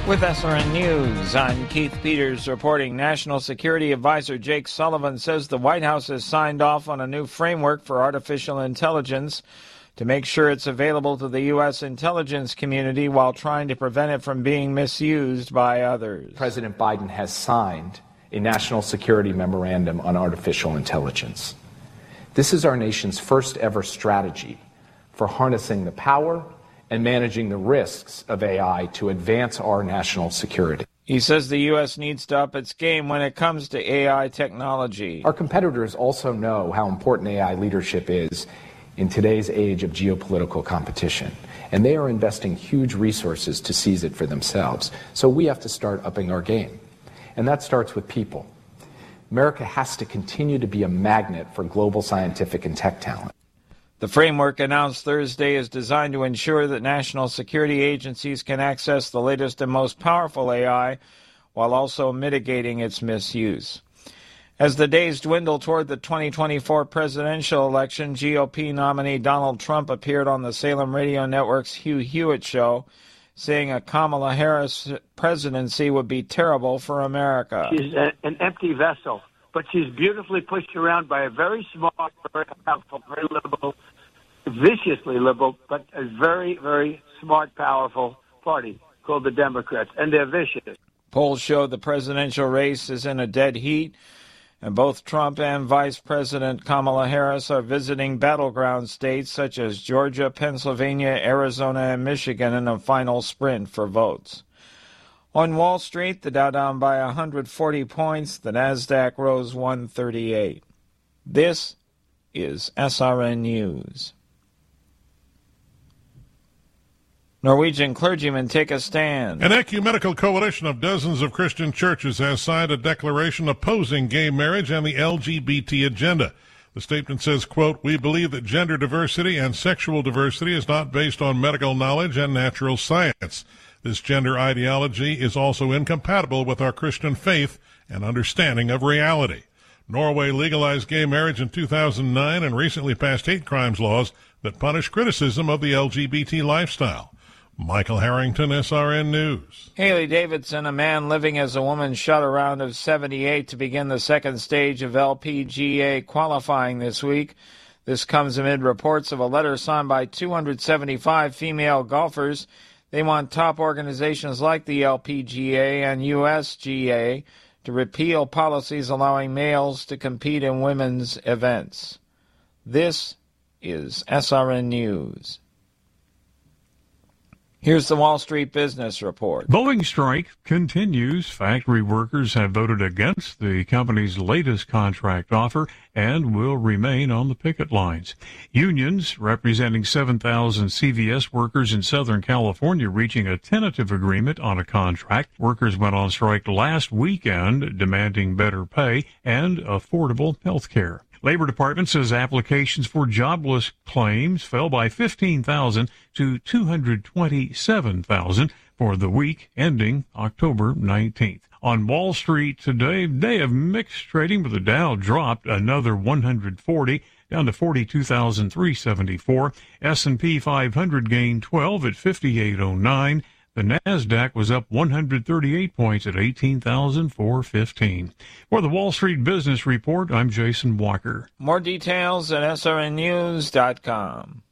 With SRN News, I'm Keith Peters reporting. National Security Advisor Jake Sullivan says the White House has signed off on a new framework for artificial intelligence to make sure it's available to the U.S. intelligence community while trying to prevent it from being misused by others. President Biden has signed a national security memorandum on artificial intelligence. This is our nation's first ever strategy for harnessing the power and managing the risks of AI to advance our national security. He says the U.S. needs to up its game when it comes to AI technology. Our competitors also know how important AI leadership is in today's age of geopolitical competition, and they are investing huge resources to seize it for themselves. So we have to start upping our game, and that starts with people. America has to continue to be a magnet for global scientific and tech talent. The framework announced Thursday is designed to ensure that national security agencies can access the latest and most powerful AI while also mitigating its misuse. As the days dwindle toward the 2024 presidential election, GOP nominee Donald Trump appeared on the Salem Radio Network's Hugh Hewitt show, saying a Kamala Harris presidency would be terrible for America. She's an empty vessel, but she's beautifully pushed around by a very smart, very powerful, very liberal, viciously liberal, but a very, very smart, powerful party called the Democrats, and they're vicious. Polls show the presidential race is in a dead heat, and both Trump and Vice President Kamala Harris are visiting battleground states such as Georgia, Pennsylvania, Arizona, and Michigan in a final sprint for votes. On Wall Street, the Dow down by 140 points, the Nasdaq rose 138. This is SRN News. Norwegian clergymen take a stand. An ecumenical coalition of dozens of Christian churches has signed a declaration opposing gay marriage and the LGBT agenda. The statement says, quote, "We believe that gender diversity and sexual diversity is not based on medical knowledge and natural science. This gender ideology is also incompatible with our Christian faith and understanding of reality." Norway legalized gay marriage in 2009 and recently passed hate crimes laws that punish criticism of the LGBT lifestyle. Michael Harrington, SRN News. Haley Davidson, a man living as a woman, shot a round of 78 to begin the second stage of LPGA qualifying this week. This comes amid reports of a letter signed by 275 female golfers. They want top organizations like the LPGA and USGA to repeal policies allowing males to compete in women's events. This is SRN News. Here's the Wall Street Business Report. Boeing strike continues. Factory workers have voted against the company's latest contract offer and will remain on the picket lines. Unions representing 7,000 CVS workers in Southern California reaching a tentative agreement on a contract. Workers went on strike last weekend demanding better pay and affordable health care. Labor Department says applications for jobless claims fell by 15,000 to 227,000 for the week ending October 19th. On Wall Street today, day of mixed trading, with the Dow dropped another 140 down to 42,374. S&P 500 gained 12 at 5809. The Nasdaq was up 138 points at 18,415. For the Wall Street Business Report, I'm Jason Walker. More details at srnnews.com.